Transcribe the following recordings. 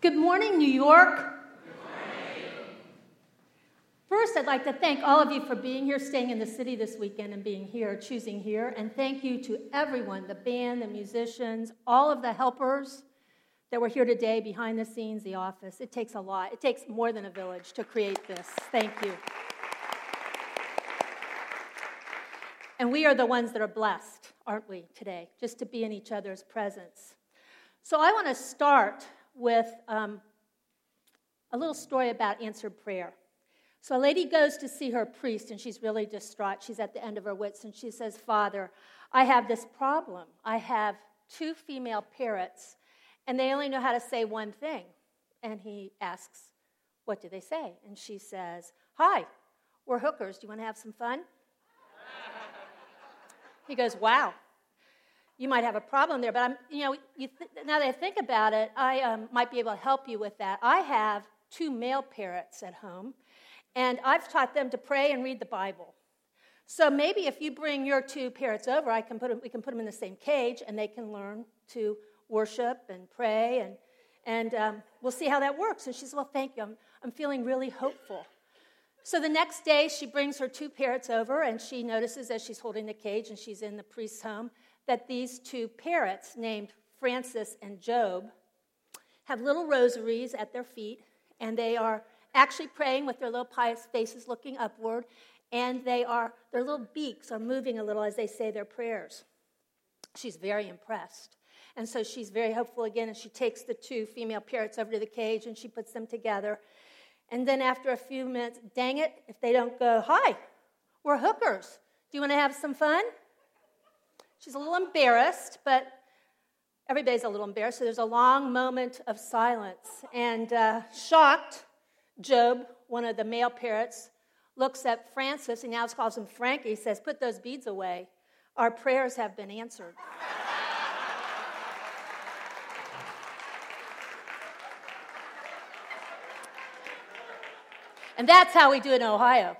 Good morning, New York. First, I'd like to thank all of you for being here, staying in the city this weekend and being here, choosing here. And thank you to everyone, the band, the musicians, all of the helpers that were here today, behind the scenes, the office. It takes a lot. It takes more than a village to create this. Thank you. And we are the ones that are blessed, aren't we, today, just to be in each other's presence. So I want to start with a little story about answered prayer. So a lady goes to see her priest, and she's really distraught. She's at the end of her wits, and she says, "Father, I have this problem. I have 2 female parrots, and they only know how to say one thing." And he asks, "What do they say?" And she says, "Hi, we're hookers. Do you want to have some fun?" He goes, "Wow. You might have a problem there, but now that I think about it, I might be able to help you with that. I have 2 male parrots at home, and I've taught them to pray and read the Bible. So maybe if you bring your 2 parrots over, we can put them in the same cage, and they can learn to worship and pray, and we'll see how that works." And she said, "Well, thank you. I'm feeling really hopeful." So the next day, she brings her 2 parrots over, and she notices as she's holding the cage and she's in the priest's home that these 2 parrots, named Francis and Job, have little rosaries at their feet, and they are actually praying with their little pious faces looking upward, and their little beaks are moving a little as they say their prayers. She's very impressed. And so she's very hopeful again, and she takes the 2 female parrots over to the cage, and she puts them together. And then after a few minutes, dang it, if they don't go, "Hi, we're hookers. Do you want to have some fun?" She's a little embarrassed, but everybody's a little embarrassed, so there's a long moment of silence. And shocked, Job, one of the male parrots, looks at Francis, he now calls him Frankie. He says, "Put those beads away. Our prayers have been answered." And that's how we do it in Ohio.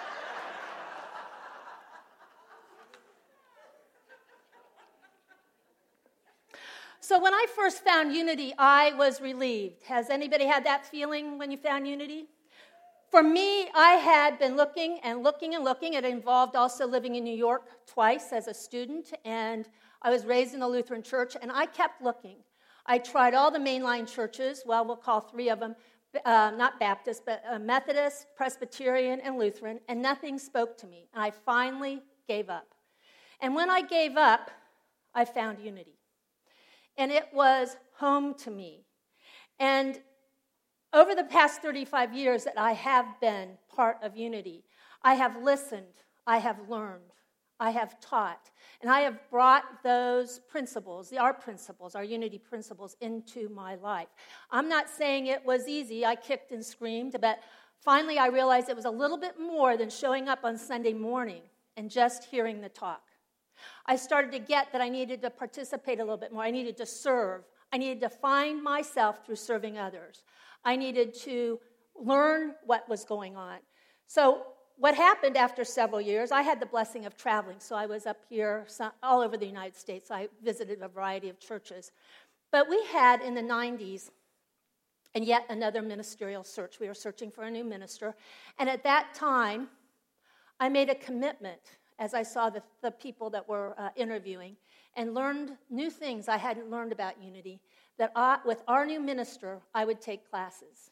So when I first found Unity, I was relieved. Has anybody had that feeling when you found Unity? For me, I had been looking and looking and looking. It involved also living in New York twice as a student, and I was raised in a Lutheran church, and I kept looking. I tried all the mainline churches, well, we'll call 3 of them, not Baptist, but Methodist, Presbyterian, and Lutheran, and nothing spoke to me. And I finally gave up. And when I gave up, I found Unity. And it was home to me. And over the past 35 years that I have been part of Unity, I have listened, I have learned, I have taught, and I have brought those principles, our Unity principles, into my life. I'm not saying it was easy. I kicked and screamed, but finally I realized it was a little bit more than showing up on Sunday morning and just hearing the talk. I started to get that I needed to participate a little bit more. I needed to serve. I needed to find myself through serving others. I needed to learn what was going on. So what happened after several years, I had the blessing of traveling. So I was up here all over the United States. I visited a variety of churches. But we had in the 90s and yet another ministerial search. We were searching for a new minister. And at that time, I made a commitment as I saw the people that were interviewing, and learned new things I hadn't learned about Unity, that with our new minister, I would take classes.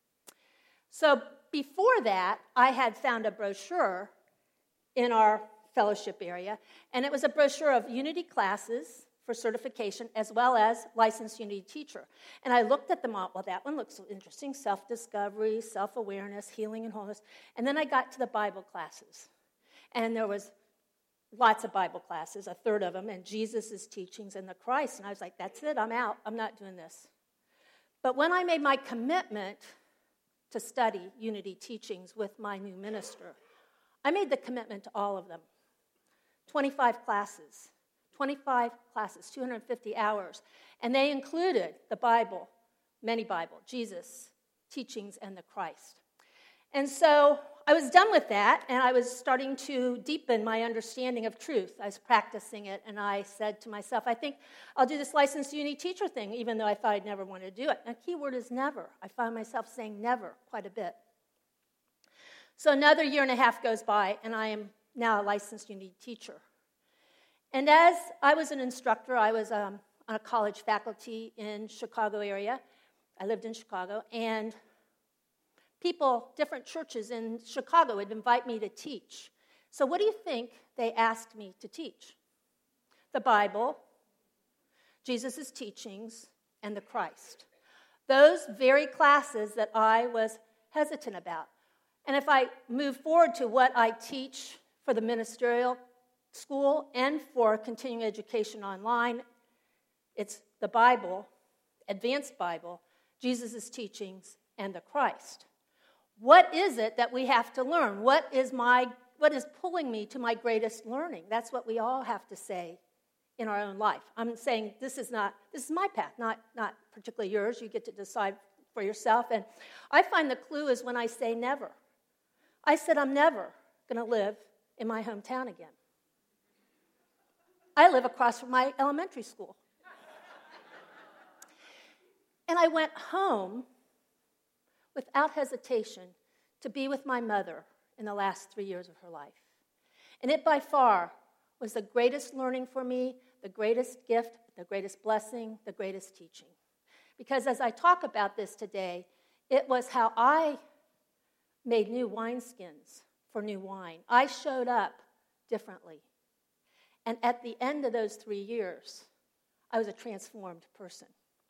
So before that, I had found a brochure in our fellowship area, and it was a brochure of Unity classes for certification as well as licensed Unity teacher. And I looked at them all. Well, that one looks interesting, self-discovery, self-awareness, healing and wholeness. And then I got to the Bible classes, and there was lots of Bible classes, a third of them, and Jesus' teachings and the Christ. And I was like, that's it, I'm out. I'm not doing this. But when I made my commitment to study Unity teachings with my new minister, I made the commitment to all of them. 25 classes, 250 hours. And they included the Bible, many Bible, Jesus, teachings, and the Christ. And so I was done with that, and I was starting to deepen my understanding of truth. I was practicing it, and I said to myself, I think I'll do this licensed uni teacher thing, even though I thought I'd never want to do it. And the key word is never. I find myself saying never quite a bit. So another year and a half goes by, and I am now a licensed uni teacher. And as I was an instructor, I was on a college faculty in Chicago area. I lived in Chicago, and people, different churches in Chicago would invite me to teach. So what do you think they asked me to teach? The Bible, Jesus' teachings, and the Christ. Those very classes that I was hesitant about. And if I move forward to what I teach for the ministerial school and for continuing education online, it's the Bible, advanced Bible, Jesus' teachings, and the Christ. What is it that we have to learn? What is pulling me to my greatest learning? That's what we all have to say in our own life. I'm saying this is my path, not particularly yours. You get to decide for yourself. And I find the clue is when I say never. I said I'm never going to live in my hometown again. I live across from my elementary school. And I went home without hesitation to be with my mother in the last 3 years of her life. And it by far was the greatest learning for me, the greatest gift, the greatest blessing, the greatest teaching. Because as I talk about this today, it was how I made new wineskins for new wine. I showed up differently. And at the end of those 3 years, I was a transformed person.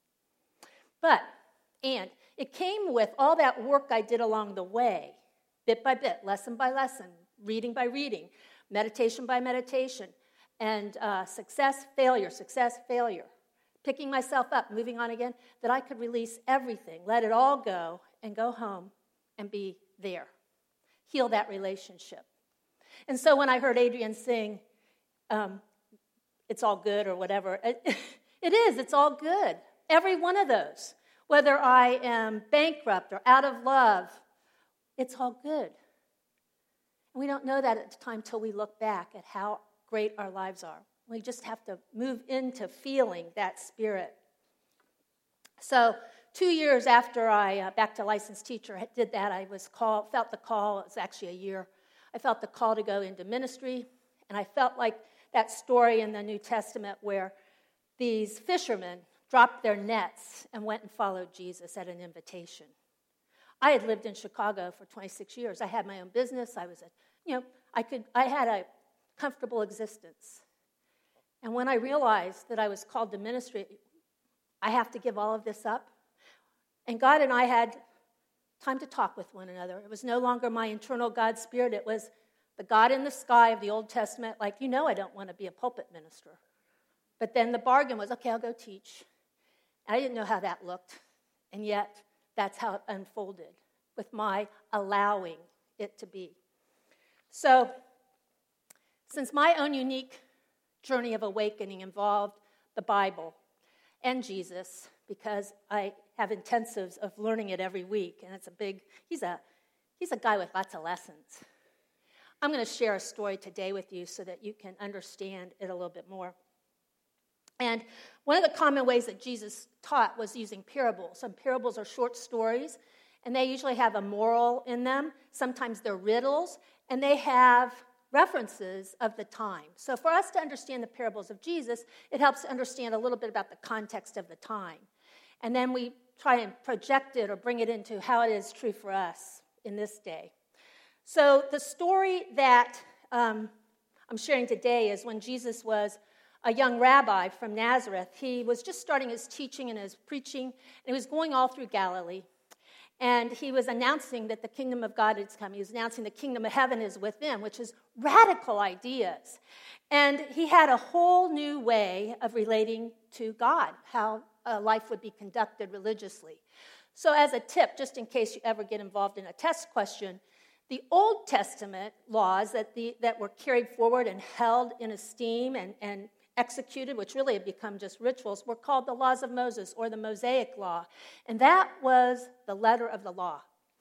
And it came with all that work I did along the way, bit by bit, lesson by lesson, reading by reading, meditation by meditation, and success, failure, picking myself up, moving on again, that I could release everything, let it all go, and go home and be there. Heal that relationship. And so when I heard Adrienne sing, it's all good or whatever, it's all good. Every one of those. Whether I am bankrupt or out of love, it's all good. We don't know that at the time till we look back at how great our lives are. We just have to move into feeling that spirit. So 2 years after I, back to licensed teacher, did that, I felt the call, it was actually a year, I felt the call to go into ministry, and I felt like that story in the New Testament where these fishermen dropped their nets and went and followed Jesus at an invitation. I had lived in Chicago for 26 years. I had my own business. I had a comfortable existence. And when I realized that I was called to ministry, I have to give all of this up. And God and I had time to talk with one another. It was no longer my internal God spirit. It was the God in the sky of the Old Testament, like, I don't want to be a pulpit minister. But then the bargain was, okay, I'll go teach. I didn't know how that looked, and yet that's how it unfolded with my allowing it to be. So, since my own unique journey of awakening involved the Bible and Jesus, because I have intensives of learning it every week, and he's a guy with lots of lessons. I'm going to share a story today with you so that you can understand it a little bit more. And one of the common ways that Jesus taught was using parables. Some parables are short stories, and they usually have a moral in them. Sometimes they're riddles, and they have references of the time. So for us to understand the parables of Jesus, it helps to understand a little bit about the context of the time. And then we try and project it or bring it into how it is true for us in this day. So the story that I'm sharing today is when Jesus was a young rabbi from Nazareth. He was just starting his teaching and his preaching, and he was going all through Galilee. And he was announcing that the kingdom of God has come. He was announcing the kingdom of heaven is within, which is radical ideas. And he had a whole new way of relating to God, how life would be conducted religiously. So as a tip, just in case you ever get involved in a test question, the Old Testament laws that were carried forward and held in esteem and executed, which really had become just rituals, were called the laws of Moses or the Mosaic law. And that was the letter of the law.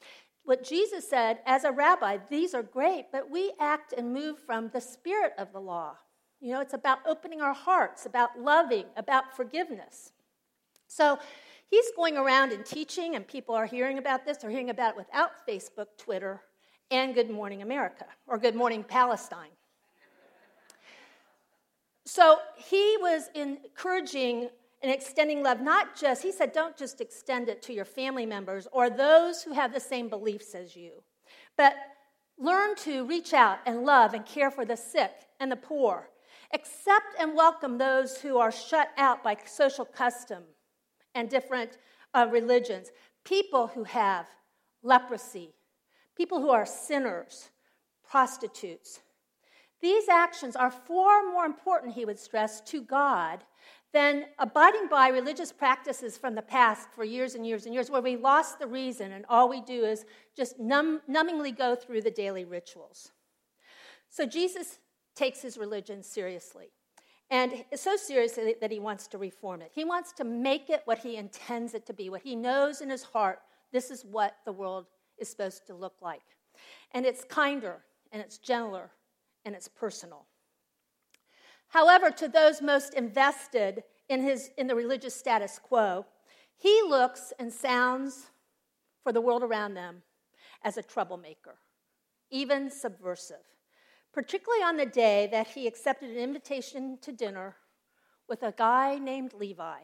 what Jesus said, as a rabbi, these are great, but we act and move from the spirit of the law. It's about opening our hearts, about loving, about forgiveness. So he's going around and teaching, and people are hearing about this. They're hearing about it without Facebook, Twitter, and Good Morning America, or Good Morning Palestine. So he was encouraging and extending love, he said, don't just extend it to your family members or those who have the same beliefs as you, but learn to reach out and love and care for the sick and the poor. Accept and welcome those who are shut out by social custom and different religions. People who have leprosy, people who are sinners, prostitutes. These actions are far more important, he would stress, to God than abiding by religious practices from the past for years and years and years, where we lost the reason and all we do is just numbingly go through the daily rituals. So Jesus takes his religion seriously, and so seriously that he wants to reform it. He wants to make it what he intends it to be, what he knows in his heart, this is what the world is supposed to look like. And it's kinder, and it's gentler, and it's personal. However, to those most invested in the religious status quo, he looks and sounds for the world around them as a troublemaker, even subversive, particularly on the day that he accepted an invitation to dinner with a guy named Levi.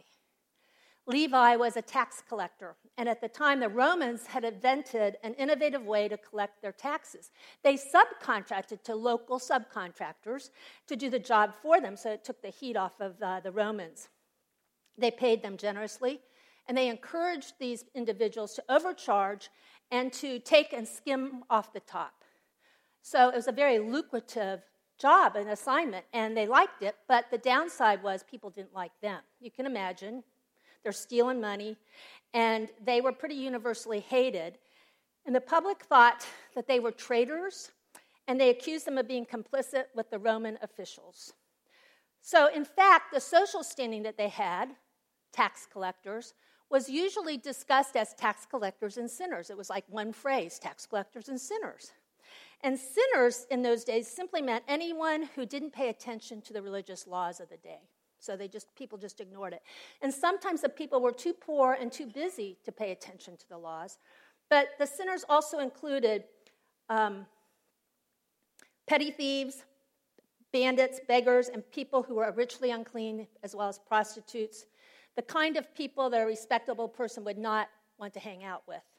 Levi was a tax collector, and at the time the Romans had invented an innovative way to collect their taxes. They subcontracted to local subcontractors to do the job for them, so it took the heat off of the Romans. They paid them generously, and they encouraged these individuals to overcharge and to take and skim off the top. So it was a very lucrative job, an assignment, and they liked it, but the downside was people didn't like them. You can imagine. They're stealing money, and they were pretty universally hated. And the public thought that they were traitors, and they accused them of being complicit with the Roman officials. So, in fact, the social standing that they had, tax collectors, was usually discussed as tax collectors and sinners. It was like one phrase, tax collectors and sinners. And sinners in those days simply meant anyone who didn't pay attention to the religious laws of the day. So people just ignored it. And sometimes the people were too poor and too busy to pay attention to the laws. But the sinners also included petty thieves, bandits, beggars, and people who were ritually unclean, as well as prostitutes, the kind of people that a respectable person would not want to hang out with.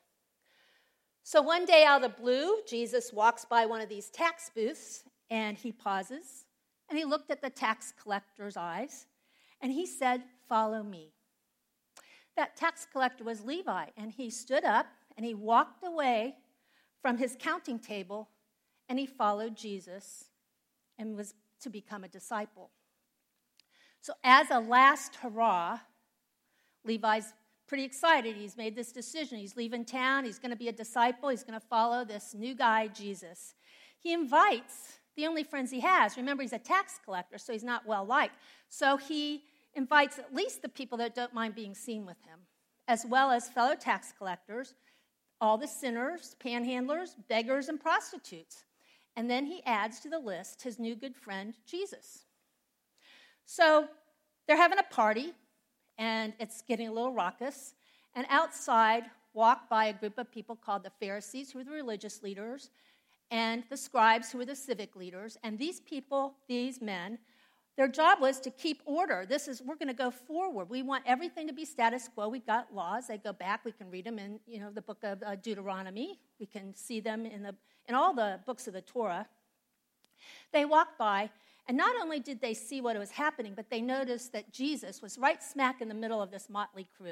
So one day out of the blue, Jesus walks by one of these tax booths, and he pauses, and he looked at the tax collector's eyes, and he said, "Follow me." That tax collector was Levi, and he stood up, and he walked away from his counting table, and he followed Jesus and was to become a disciple. So as a last hurrah, Levi's pretty excited. He's made this decision. He's leaving town. He's going to be a disciple. He's going to follow this new guy, Jesus. He invites the only friends he has. Remember, he's a tax collector, so he's not well-liked. So he invites at least the people that don't mind being seen with him, as well as fellow tax collectors, all the sinners, panhandlers, beggars, and prostitutes. And then he adds to the list his new good friend, Jesus. So they're having a party, and it's getting a little raucous. And outside walk by a group of people called the Pharisees, who were the religious leaders, and the scribes, who were the civic leaders. And these people, these men, their job was to keep order. We're going to go forward. We want everything to be status quo. We've got laws. They go back. We can read them in, the book of Deuteronomy. We can see them in all the books of the Torah. They walked by, and not only did they see what was happening, but they noticed that Jesus was right smack in the middle of this motley crew.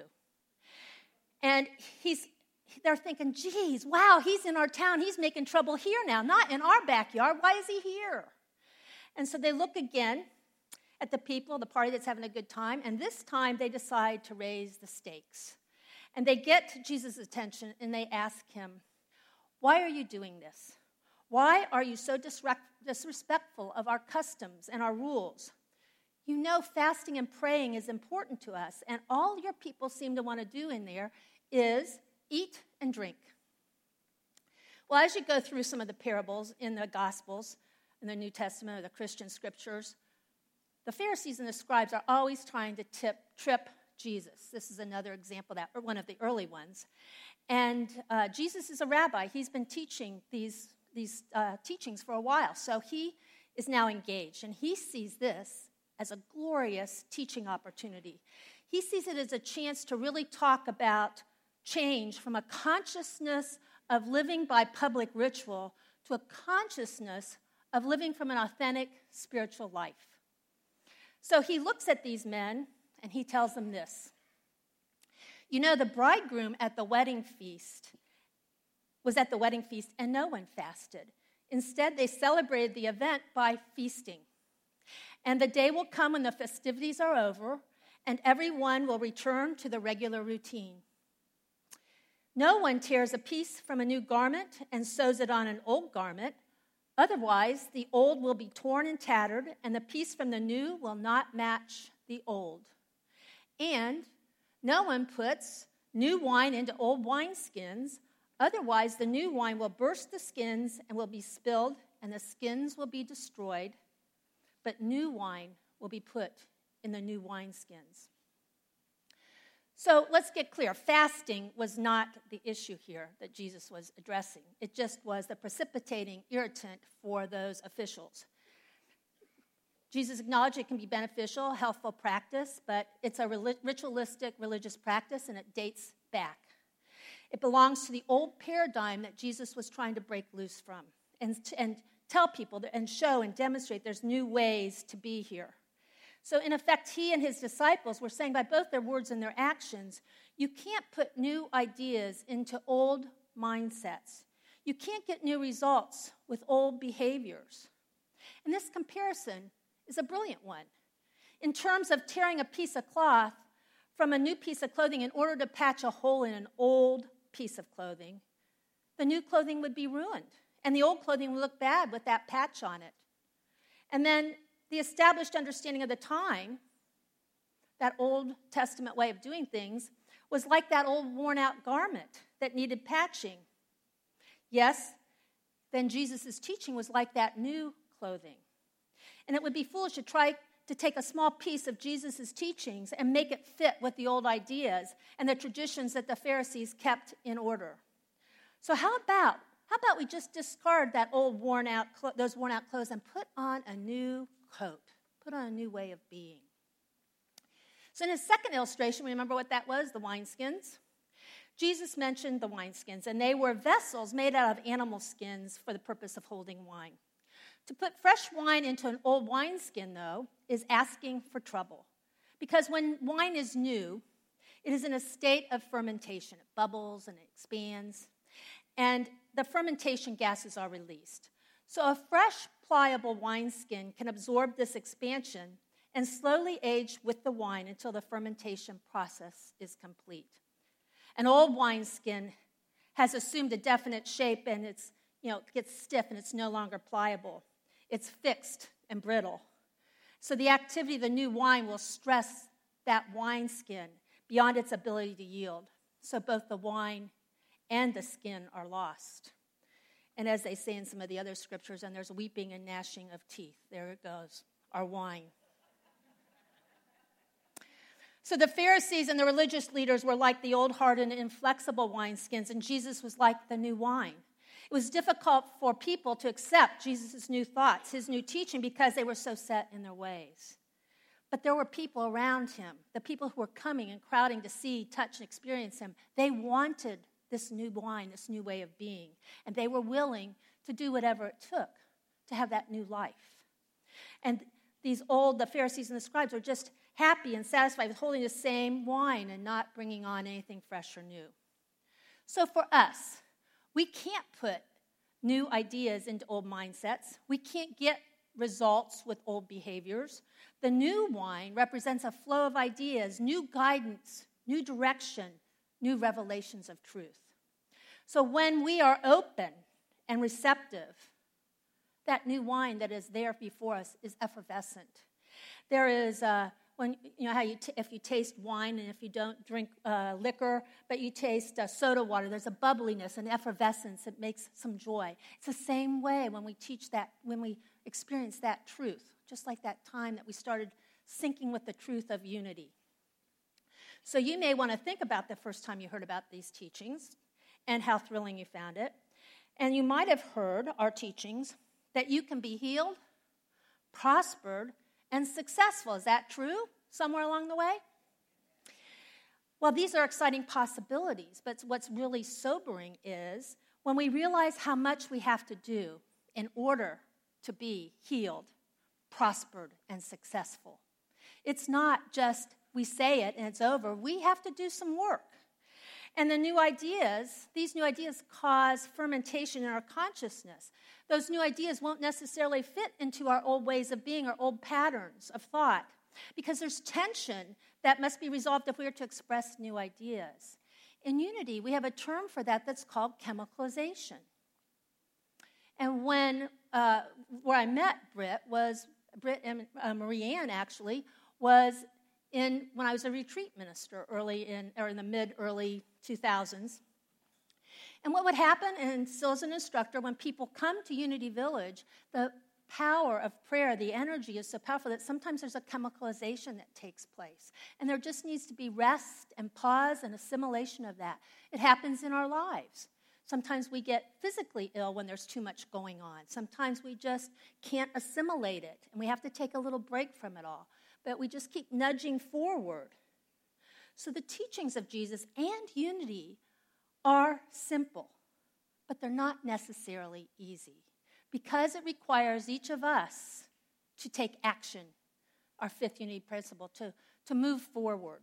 And they're thinking, geez, wow, he's in our town. He's making trouble here now, not in our backyard. Why is he here? And so they look again at the people, the party that's having a good time, and this time they decide to raise the stakes. And they get to Jesus' attention, and they ask him, "Why are you doing this? Why are you so disrespectful of our customs and our rules? You know fasting and praying is important to us, and all your people seem to want to do in there is eat and drink." Well, as you go through some of the parables in the Gospels, in the New Testament or the Christian scriptures, the Pharisees and the scribes are always trying to trip Jesus. This is another example of that, or one of the early ones. And Jesus is a rabbi. He's been teaching these teachings for a while. So he is now engaged, and he sees this as a glorious teaching opportunity. He sees it as a chance to really talk about change from a consciousness of living by public ritual to a consciousness of living from an authentic spiritual life. So he looks at these men, and he tells them this. You know, the bridegroom at the wedding feast was at the wedding feast, and no one fasted. Instead, they celebrated the event by feasting. And the day will come when the festivities are over, and everyone will return to the regular routine. No one tears a piece from a new garment and sews it on an old garment. Otherwise, the old will be torn and tattered, and the piece from the new will not match the old. And no one puts new wine into old wineskins. Otherwise, the new wine will burst the skins and will be spilled, and the skins will be destroyed. But new wine will be put in the new wineskins. So let's get clear. Fasting was not the issue here that Jesus was addressing. It just was the precipitating irritant for those officials. Jesus acknowledged it can be beneficial, healthful practice, but it's a ritualistic religious practice, and it dates back. It belongs to the old paradigm that Jesus was trying to break loose from and tell people and show and demonstrate there's new ways to be here. So in effect, he and his disciples were saying by both their words and their actions, you can't put new ideas into old mindsets. You can't get new results with old behaviors. And this comparison is a brilliant one. In terms of tearing a piece of cloth from a new piece of clothing in order to patch a hole in an old piece of clothing, the new clothing would be ruined, and the old clothing would look bad with that patch on it. And then the established understanding of the time, that Old Testament way of doing things, was like that old worn-out garment that needed patching. Yes, then Jesus' teaching was like that new clothing. And it would be foolish to try to take a small piece of Jesus' teachings and make it fit with the old ideas and the traditions that the Pharisees kept in order. So how about we just discard that old those worn-out clothes and put on a new coat, put on a new way of being. So in his second illustration, remember what that was, the wineskins? Jesus mentioned the wineskins, and they were vessels made out of animal skins for the purpose of holding wine. To put fresh wine into an old wineskin, though, is asking for trouble. Because when wine is new, it is in a state of fermentation. It bubbles and it expands, and the fermentation gases are released. So a fresh, pliable wineskin can absorb this expansion and slowly age with the wine until the fermentation process is complete. An old wineskin has assumed a definite shape, and it gets stiff and it's no longer pliable. It's fixed and brittle. So the activity of the new wine will stress that wineskin beyond its ability to yield. So both the wine and the skin are lost. And as they say in some of the other scriptures, and there's weeping and gnashing of teeth. There it goes, our wine. So the Pharisees and the religious leaders were like the old, hardened, inflexible wineskins, and Jesus was like the new wine. It was difficult for people to accept Jesus' new thoughts, his new teaching, because they were so set in their ways. But there were people around him, the people who were coming and crowding to see, touch, and experience him. They wanted this new wine, this new way of being, and they were willing to do whatever it took to have that new life. And the Pharisees and the scribes were just happy and satisfied with holding the same wine and not bringing on anything fresh or new. So for us, we can't put new ideas into old mindsets. We can't get results with old behaviors. The new wine represents a flow of ideas, new guidance, new direction, new revelations of truth. So when we are open and receptive, that new wine that is there before us is effervescent. There is when how if you taste wine and if you don't drink liquor, but you taste soda water, there's a bubbliness, an effervescence that makes some joy. It's the same way when we teach that, when we experience that truth, just like that time that we started syncing with the truth of unity. So you may want to think about the first time you heard about these teachings and how thrilling you found it. And you might have heard our teachings that you can be healed, prospered, and successful. Is that true somewhere along the way? Well, these are exciting possibilities, but what's really sobering is when we realize how much we have to do in order to be healed, prospered, and successful. It's not just we say it and it's over. We have to do some work. And these new ideas cause fermentation in our consciousness. Those new ideas won't necessarily fit into our old ways of being or old patterns of thought because there's tension that must be resolved if we are to express new ideas. In Unity, we have a term for that that's called chemicalization. And where I met Britt and Marianne actually was when I was a retreat minister in the mid-early 2000s. And what would happen, and still as an instructor, when people come to Unity Village, the power of prayer, the energy is so powerful that sometimes there's a chemicalization that takes place. And there just needs to be rest and pause and assimilation of that. It happens in our lives. Sometimes we get physically ill when there's too much going on. Sometimes we just can't assimilate it, and we have to take a little break from it all. But we just keep nudging forward. So the teachings of Jesus and unity are simple, but they're not necessarily easy because it requires each of us to take action, our fifth unity principle, to move forward.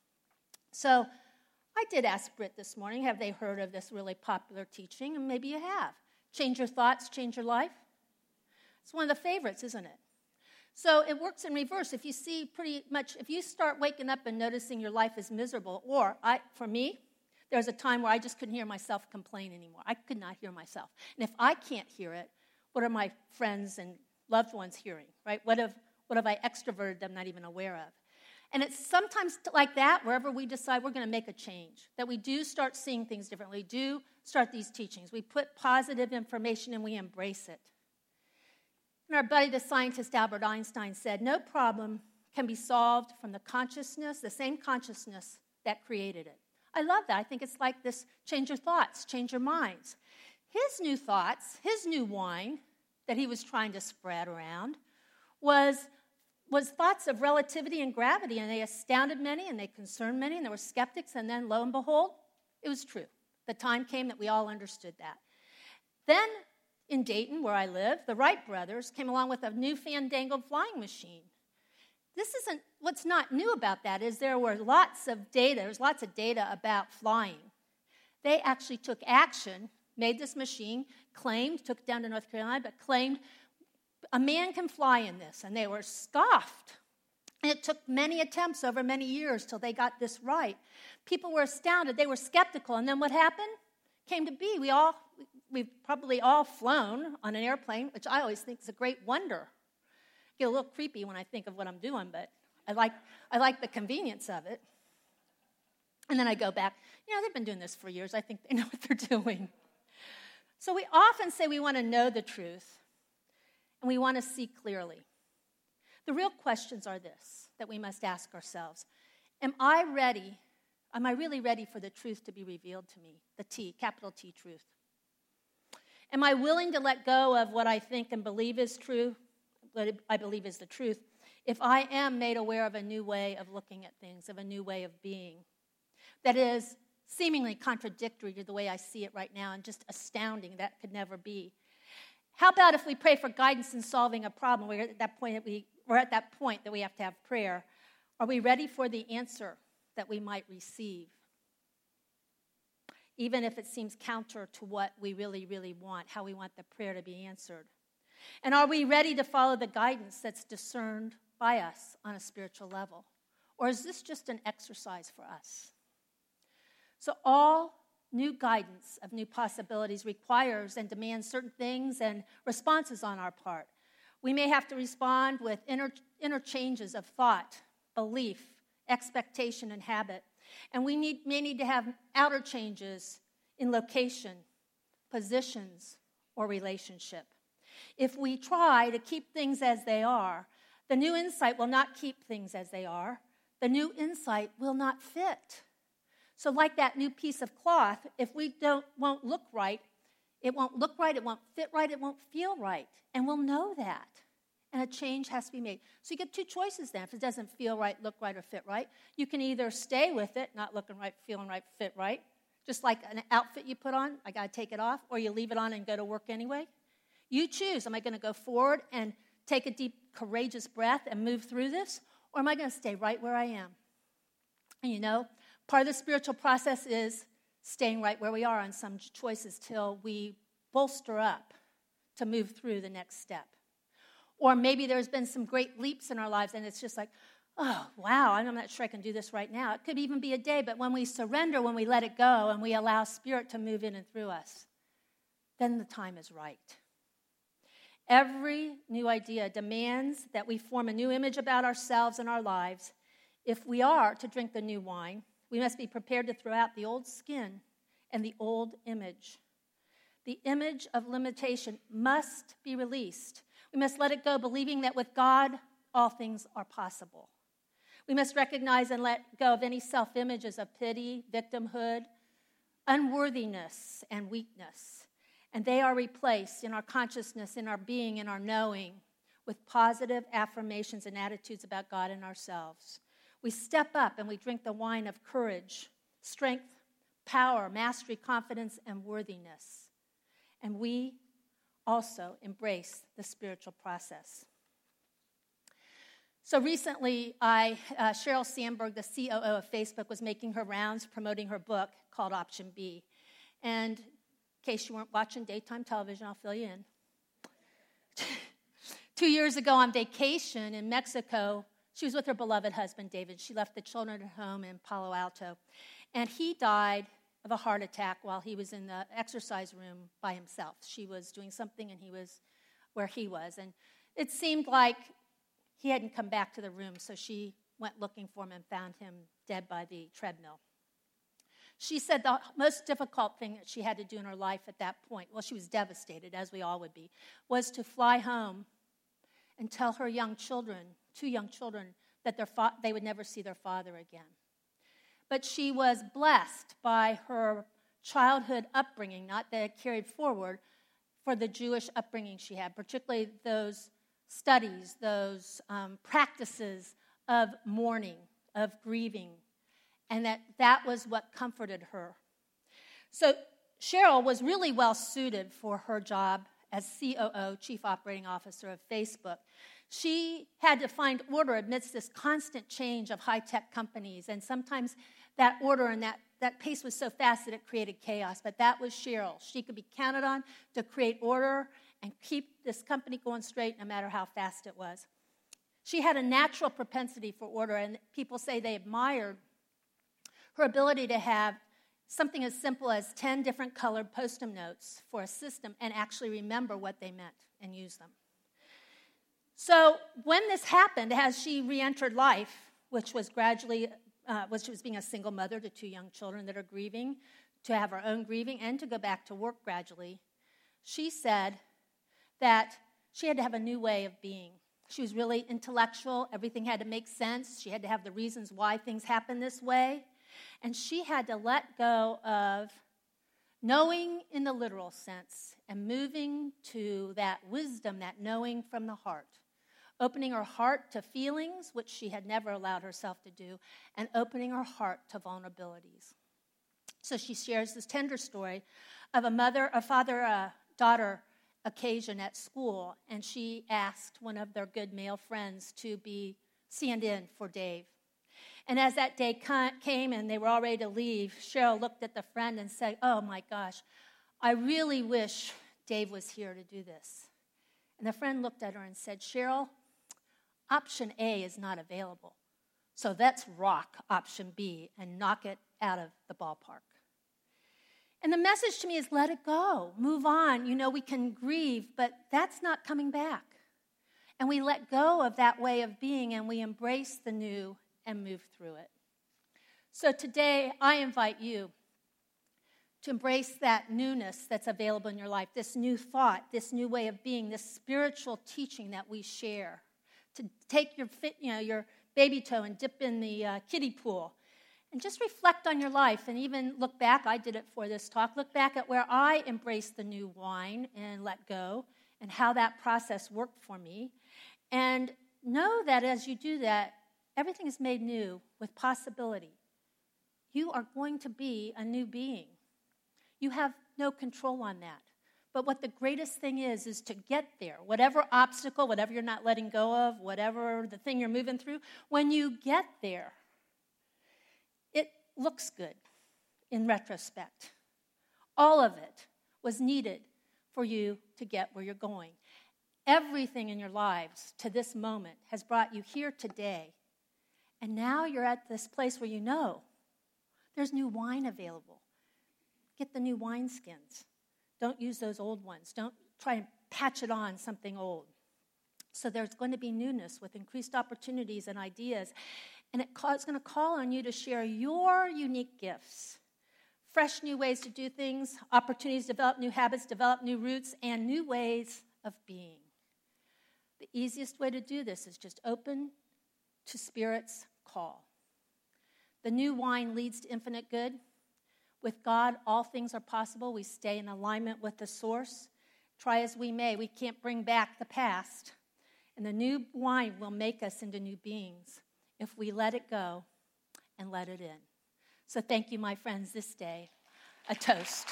So I did ask Britt this morning, have they heard of this really popular teaching? And maybe you have. Change your thoughts, change your life. It's one of the favorites, isn't it? So it works in reverse. If you start waking up and noticing your life is miserable, for me, there was a time where I just couldn't hear myself complain anymore. I could not hear myself. And if I can't hear it, what are my friends and loved ones hearing, right? What have I extroverted them not even aware of? And it's sometimes like that, wherever we decide we're going to make a change, that we do start seeing things differently. We do start these teachings. We put positive information and we embrace it. And our buddy, the scientist Albert Einstein, said, no problem can be solved from the same consciousness that created it. I love that. I think it's like this, change your thoughts, change your minds. His new thoughts, his new wine that he was trying to spread around was thoughts of relativity and gravity, and they astounded many, and they concerned many, and there were skeptics, and then lo and behold, it was true. The time came that we all understood that. Then, in Dayton, where I live, the Wright brothers came along with a new fandangled flying machine. What's not new about that is there was lots of data about flying. They actually took action, made this machine, took it down to North Carolina, but claimed a man can fly in this, and they were scoffed. And it took many attempts over many years till they got this right. People were astounded. They were skeptical. And then what happened? Came to be. We've probably all flown on an airplane, which I always think is a great wonder. I get a little creepy when I think of what I'm doing, but I like the convenience of it. And then I go back. They've been doing this for years. I think they know what they're doing. So we often say we want to know the truth, and we want to see clearly. The real questions are this, that we must ask ourselves. Am I really ready for the truth to be revealed to me? The T, capital T, truth. Am I willing to let go of what I think and believe is true, what I believe is the truth, if I am made aware of a new way of looking at things, of a new way of being that is seemingly contradictory to the way I see it right now and just astounding, that could never be? How about if we pray for guidance in solving a problem? We're at that point that we have to have prayer. Are we ready for the answer that we might receive? Even if it seems counter to what we really, really want, how we want the prayer to be answered. And are we ready to follow the guidance that's discerned by us on a spiritual level? Or is this just an exercise for us? So all new guidance of new possibilities requires and demands certain things and responses on our part. We may have to respond with interchanges of thought belief, expectation, and habit. And we may need to have outer changes in location, positions, or relationship. If we try to keep things as they are, the new insight will not keep things as they are. The new insight will not fit. So like that new piece of cloth, if we won't look right, it won't fit right, it won't feel right. And we'll know that. And a change has to be made. So you get two choices then. If it doesn't feel right, look right, or fit right, you can either stay with it, not looking right, feeling right, fit right, just like an outfit you put on, I got to take it off, or you leave it on and go to work anyway. You choose. Am I going to go forward and take a deep, courageous breath and move through this, or am I going to stay right where I am? And you know, part of the spiritual process is staying right where we are on some choices till we bolster up to move through the next step. Or maybe there's been some great leaps in our lives, and it's just like, oh, wow, I'm not sure I can do this right now. It could even be a day, but when we surrender, when we let it go, and we allow Spirit to move in and through us, then the time is right. Every new idea demands that we form a new image about ourselves and our lives. If we are to drink the new wine, we must be prepared to throw out the old skin and the old image. The image of limitation must be released. We must let it go, believing that with God, all things are possible. We must recognize and let go of any self-images of pity, victimhood, unworthiness, and weakness. And they are replaced in our consciousness, in our being, in our knowing, with positive affirmations and attitudes about God and ourselves. We step up and we drink the wine of courage, strength, power, mastery, confidence, and worthiness. And we also embrace the spiritual process. So recently, Sheryl Sandberg, the COO of Facebook, was making her rounds promoting her book called Option B. And in case you weren't watching daytime television, I'll fill you in. 2 years ago on vacation in Mexico, she was with her beloved husband, David. She left the children at home in Palo Alto. And he died of a heart attack while he was in the exercise room by himself. She was doing something and he was where he was. And it seemed like he hadn't come back to the room, so she went looking for him and found him dead by the treadmill. She said the most difficult thing that she had to do in her life at that point, well, she was devastated, as we all would be, was to fly home and tell her young children, 2 young children, that they would never see their father again. But she was blessed by her childhood upbringing, not that it carried forward, for the Jewish upbringing she had, particularly those studies, those practices of mourning, of grieving, and that was what comforted her. So Sheryl was really well suited for her job as COO, Chief Operating Officer of Facebook. She had to find order amidst this constant change of high-tech companies, and sometimes that order and that pace was so fast that it created chaos, but that was Sheryl. She could be counted on to create order and keep this company going straight no matter how fast it was. She had a natural propensity for order, and people say they admired her ability to have something as simple as 10 different colored Post-it notes for a system and actually remember what they meant and use them. So when this happened, as she re-entered life, which was gradually, she was being a single mother to 2 young children that are grieving, to have her own grieving, and to go back to work gradually, she said that she had to have a new way of being. She was really intellectual. Everything had to make sense. She had to have the reasons why things happen this way. And she had to let go of knowing in the literal sense and moving to that wisdom, that knowing from the heart. Opening her heart to feelings, which she had never allowed herself to do, and opening her heart to vulnerabilities. So she shares this tender story of a father-daughter occasion at school, and she asked one of their good male friends to be stand-in for Dave. And as that day came and they were all ready to leave, Sheryl looked at the friend and said, "Oh my gosh, I really wish Dave was here to do this." And the friend looked at her and said, "Sheryl, option A is not available. So let's rock option B and knock it out of the ballpark." And the message to me is let it go. Move on. You know, we can grieve, but that's not coming back. And we let go of that way of being and we embrace the new and move through it. So today, I invite you to embrace that newness that's available in your life, this new thought, this new way of being, this spiritual teaching that we share. To take your baby toe and dip in the kiddie pool and just reflect on your life and even look back. I did it for this talk. Look back at where I embraced the new wine and let go and how that process worked for me. And know that as you do that, everything is made new with possibility. You are going to be a new being. You have no control on that. But what the greatest thing is to get there. Whatever obstacle, whatever you're not letting go of, whatever the thing you're moving through, when you get there, it looks good in retrospect. All of it was needed for you to get where you're going. Everything in your lives to this moment has brought you here today. And now you're at this place where you know there's new wine available. Get the new wineskins. Don't use those old ones. Don't try and patch it on something old. So there's going to be newness with increased opportunities and ideas. And it's going to call on you to share your unique gifts. Fresh new ways to do things, opportunities to develop new habits, develop new roots, and new ways of being. The easiest way to do this is just open to Spirit's call. The new wine leads to infinite good. With God, all things are possible. We stay in alignment with the source. Try as we may, we can't bring back the past. And the new wine will make us into new beings if we let it go and let it in. So thank you, my friends, this day. A toast.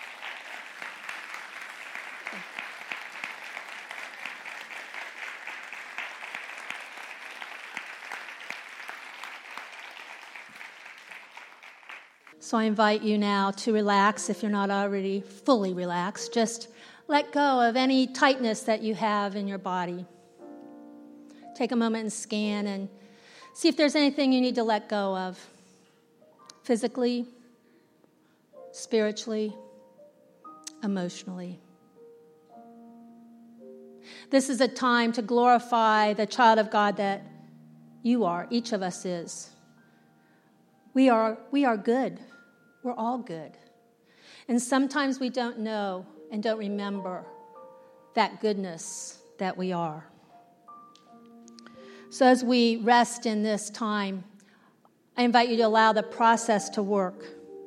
So I invite you now to relax if you're not already fully relaxed. Just let go of any tightness that you have in your body. Take a moment and scan and see if there's anything you need to let go of. Physically, spiritually, emotionally. This is a time to glorify the child of God that you are, each of us is. We are good. We're all good. And sometimes we don't know and don't remember that goodness that we are. So as we rest in this time, I invite you to allow the process to work.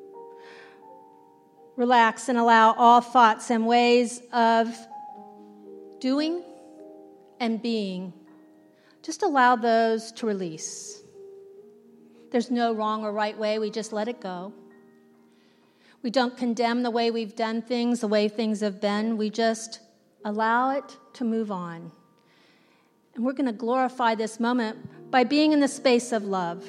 Relax and allow all thoughts and ways of doing and being, just allow those to release. There's no wrong or right way. We just let it go. We don't condemn the way we've done things, the way things have been. We just allow it to move on. And we're going to glorify this moment by being in the space of love.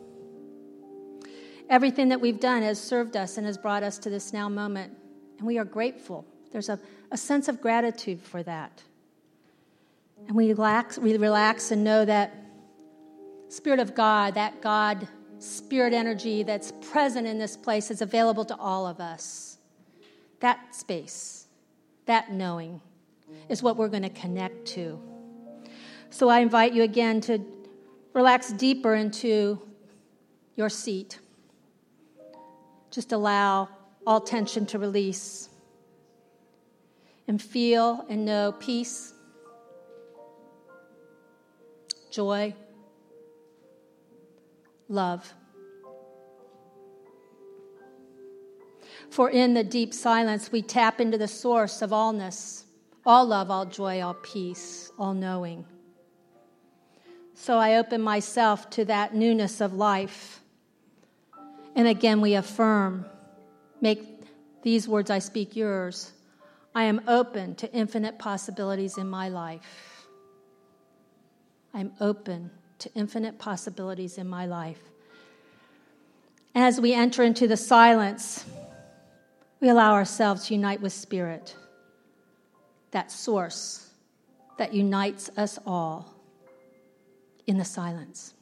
Everything that we've done has served us and has brought us to this now moment. And we are grateful. There's a sense of gratitude for that. And we relax and know that Spirit of God, that God Spirit energy that's present in this place is available to all of us. That space, that knowing is what we're going to connect to. So I invite you again to relax deeper into your seat. Just allow all tension to release and feel and know peace, joy, love. For in the deep silence, we tap into the source of allness, all love, all joy, all peace, all knowing. So I open myself to that newness of life. And again, we affirm, make these words I speak yours. I am open to infinite possibilities in my life. I am open to infinite possibilities in my life. As we enter into the silence, we allow ourselves to unite with Spirit, that source that unites us all in the silence.